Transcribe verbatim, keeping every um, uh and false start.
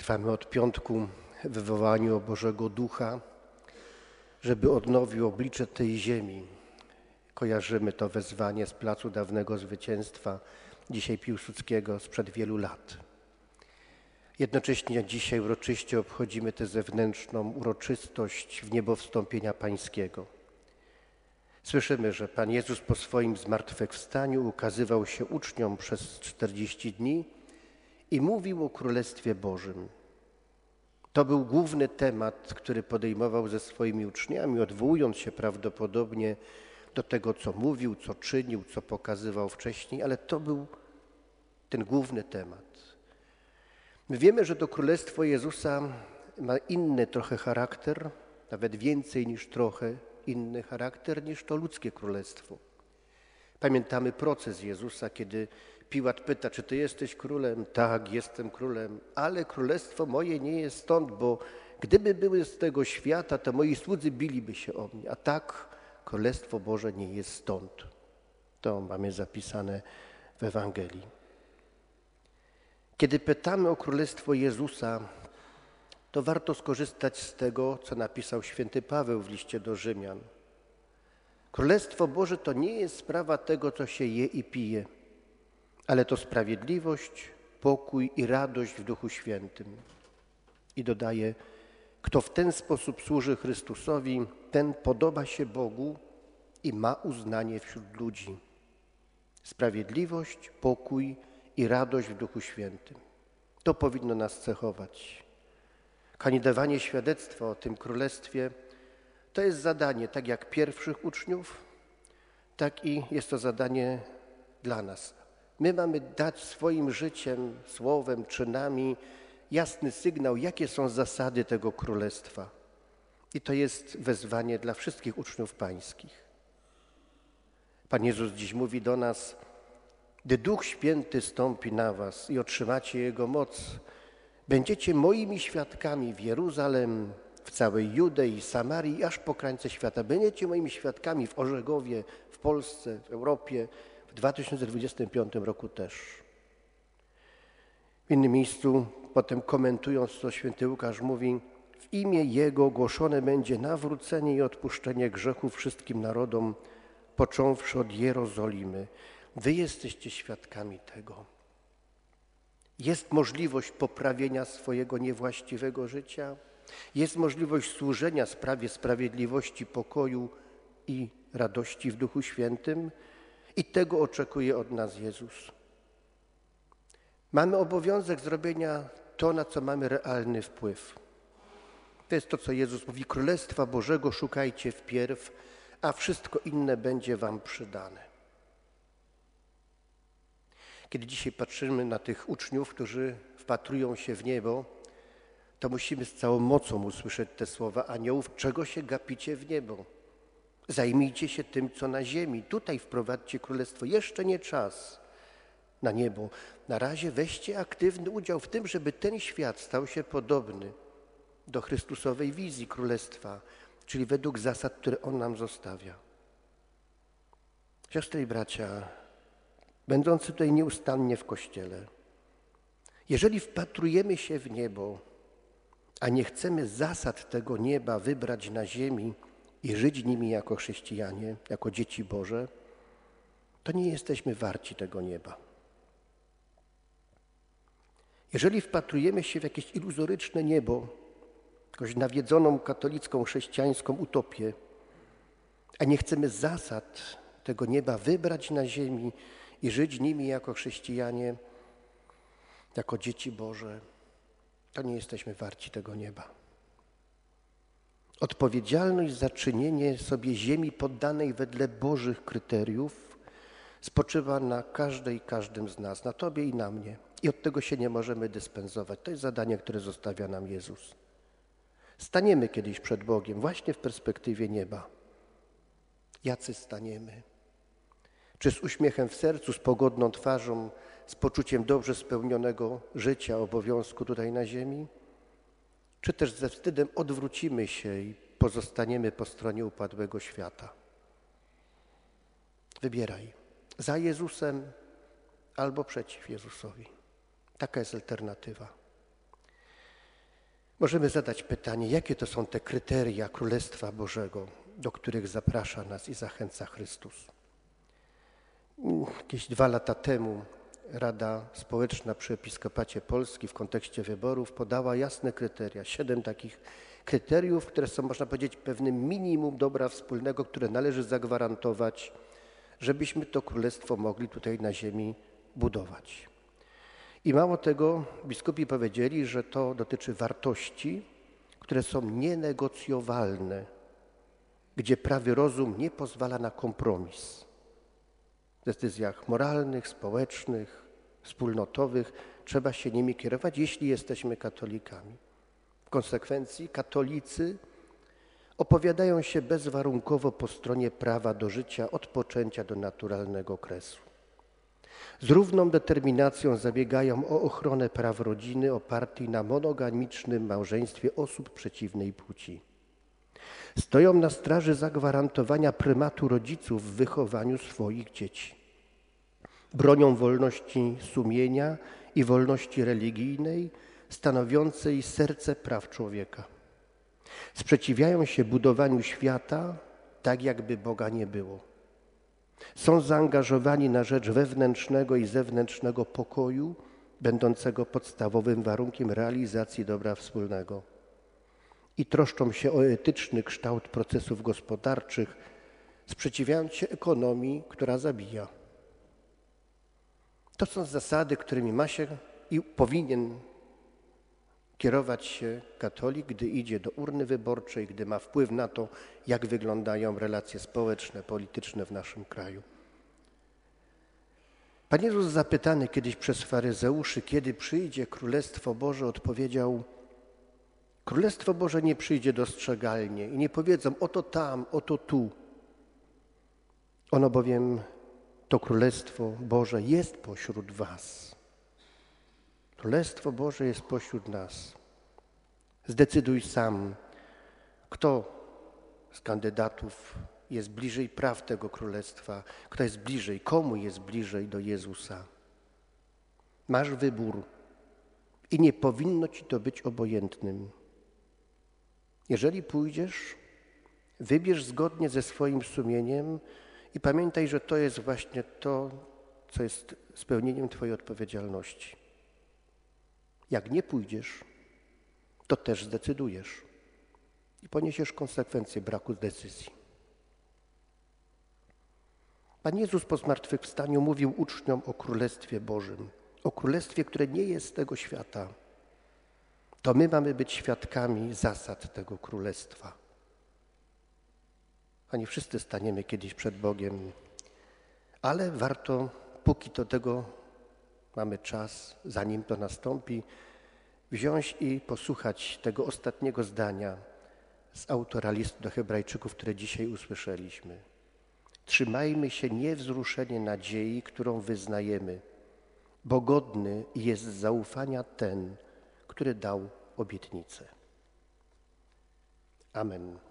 Trwamy od piątku w wywołaniu Bożego Ducha, żeby odnowił oblicze tej ziemi. Kojarzymy to wezwanie z Placu Dawnego Zwycięstwa, dzisiaj Piłsudskiego, sprzed wielu lat. Jednocześnie dzisiaj uroczyście obchodzimy tę zewnętrzną uroczystość w niebo wstąpienia Pańskiego. Słyszymy, że Pan Jezus po swoim zmartwychwstaniu ukazywał się uczniom przez czterdzieści dni i mówił o Królestwie Bożym. To był główny temat, który podejmował ze swoimi uczniami, odwołując się prawdopodobnie do tego, co mówił, co czynił, co pokazywał wcześniej, ale to był ten główny temat. My wiemy, że to Królestwo Jezusa ma inny trochę charakter, nawet więcej niż trochę inny charakter niż to ludzkie królestwo. Pamiętamy proces Jezusa, kiedy Piłat pyta, czy ty jesteś królem? Tak, jestem królem, ale królestwo moje nie jest stąd, bo gdyby były z tego świata, to moi słudzy biliby się o mnie, a tak Królestwo Boże nie jest stąd. To mamy zapisane w Ewangelii. Kiedy pytamy o Królestwo Jezusa, to warto skorzystać z tego, co napisał święty Paweł w liście do Rzymian. Królestwo Boże to nie jest sprawa tego, co się je i pije, ale to sprawiedliwość, pokój i radość w Duchu Świętym. I dodaje, kto w ten sposób służy Chrystusowi, ten podoba się Bogu i ma uznanie wśród ludzi. Sprawiedliwość, pokój i radość w Duchu Świętym. To powinno nas cechować. Kandydowanie świadectwa o tym królestwie to jest zadanie tak jak pierwszych uczniów, tak i jest to zadanie dla nas. My mamy dać swoim życiem, słowem, czynami jasny sygnał, jakie są zasady tego królestwa. I to jest wezwanie dla wszystkich uczniów pańskich. Pan Jezus dziś mówi do nas, gdy Duch Święty stąpi na was i otrzymacie Jego moc, będziecie moimi świadkami w Jeruzalem, w całej Judei, Samarii, aż po krańce świata. Będziecie moimi świadkami w Orzegowie, w Polsce, w Europie, w dwa tysiące dwudziestym piątym roku też. W innym miejscu, potem komentując to, święty Łukasz mówi, w imię Jego głoszone będzie nawrócenie i odpuszczenie grzechów wszystkim narodom, począwszy od Jerozolimy. Wy jesteście świadkami tego. Jest możliwość poprawienia swojego niewłaściwego życia, jest możliwość służenia sprawie sprawiedliwości, pokoju i radości w Duchu Świętym i tego oczekuje od nas Jezus. Mamy obowiązek zrobienia to, na co mamy realny wpływ. To jest to, co Jezus mówi, Królestwa Bożego szukajcie wpierw, a wszystko inne będzie wam przydane. Kiedy dzisiaj patrzymy na tych uczniów, którzy wpatrują się w niebo, to musimy z całą mocą usłyszeć te słowa aniołów, czego się gapicie w niebo. Zajmijcie się tym, co na ziemi. Tutaj wprowadźcie królestwo. Jeszcze nie czas na niebo. Na razie weźcie aktywny udział w tym, żeby ten świat stał się podobny do Chrystusowej wizji królestwa, czyli według zasad, które On nam zostawia. Siostry i bracia, będący tutaj nieustannie w Kościele, jeżeli wpatrujemy się w niebo, a nie chcemy zasad tego nieba wybrać na ziemi i żyć nimi jako chrześcijanie, jako dzieci Boże, to nie jesteśmy warci tego nieba. Jeżeli wpatrujemy się w jakieś iluzoryczne niebo, jakąś nawiedzoną katolicką, chrześcijańską utopię, a nie chcemy zasad tego nieba wybrać na ziemi i żyć nimi jako chrześcijanie, jako dzieci Boże, to nie jesteśmy warci tego nieba. Odpowiedzialność za czynienie sobie ziemi poddanej wedle Bożych kryteriów spoczywa na każdej i każdym z nas, na Tobie i na mnie. I od tego się nie możemy dyspensować. To jest zadanie, które zostawia nam Jezus. Staniemy kiedyś przed Bogiem, właśnie w perspektywie nieba. Jacy staniemy? Czy z uśmiechem w sercu, z pogodną twarzą, z poczuciem dobrze spełnionego życia, obowiązku tutaj na ziemi? Czy też ze wstydem odwrócimy się i pozostaniemy po stronie upadłego świata? Wybieraj. Za Jezusem albo przeciw Jezusowi. Taka jest alternatywa. Możemy zadać pytanie, jakie to są te kryteria Królestwa Bożego, do których zaprasza nas i zachęca Chrystus. Jakieś dwa lata temu Rada Społeczna przy Episkopacie Polski w kontekście wyborów podała jasne kryteria, siedem takich kryteriów, które są, można powiedzieć, pewnym minimum dobra wspólnego, które należy zagwarantować, żebyśmy to królestwo mogli tutaj na ziemi budować. I mało tego, biskupi powiedzieli, że to dotyczy wartości, które są nienegocjowalne, gdzie prawy rozum nie pozwala na kompromis. W decyzjach moralnych, społecznych, wspólnotowych trzeba się nimi kierować, jeśli jesteśmy katolikami. W konsekwencji katolicy opowiadają się bezwarunkowo po stronie prawa do życia od poczęcia do naturalnego kresu. Z równą determinacją zabiegają o ochronę praw rodziny opartej na monogamicznym małżeństwie osób przeciwnej płci. Stoją na straży zagwarantowania prymatu rodziców w wychowaniu swoich dzieci. Bronią wolności sumienia i wolności religijnej, stanowiącej serce praw człowieka. Sprzeciwiają się budowaniu świata tak, jakby Boga nie było. Są zaangażowani na rzecz wewnętrznego i zewnętrznego pokoju, będącego podstawowym warunkiem realizacji dobra wspólnego. I troszczą się o etyczny kształt procesów gospodarczych, sprzeciwiając się ekonomii, która zabija. To są zasady, którymi ma się i powinien kierować się katolik, gdy idzie do urny wyborczej, gdy ma wpływ na to, jak wyglądają relacje społeczne, polityczne w naszym kraju. Pan Jezus zapytany kiedyś przez faryzeuszy, kiedy przyjdzie Królestwo Boże, odpowiedział: Królestwo Boże nie przyjdzie dostrzegalnie i nie powiedzą oto tam, oto tu. Ono bowiem, to Królestwo Boże jest pośród was. Królestwo Boże jest pośród nas. Zdecyduj sam, kto z kandydatów jest bliżej praw tego Królestwa, kto jest bliżej, komu jest bliżej do Jezusa. Masz wybór i nie powinno ci to być obojętnym. Jeżeli pójdziesz, wybierz zgodnie ze swoim sumieniem i pamiętaj, że to jest właśnie to, co jest spełnieniem twojej odpowiedzialności. Jak nie pójdziesz, to też zdecydujesz i poniesiesz konsekwencje braku decyzji. Pan Jezus po zmartwychwstaniu mówił uczniom o Królestwie Bożym, o Królestwie, które nie jest z tego świata. To my mamy być świadkami zasad tego Królestwa. A nie wszyscy staniemy kiedyś przed Bogiem, ale warto, póki do tego mamy czas, zanim to nastąpi, wziąć i posłuchać tego ostatniego zdania z autora listu do Hebrajczyków, które dzisiaj usłyszeliśmy. Trzymajmy się niewzruszenie nadziei, którą wyznajemy, bo godny jest zaufania ten, który dał obietnicę. Amen.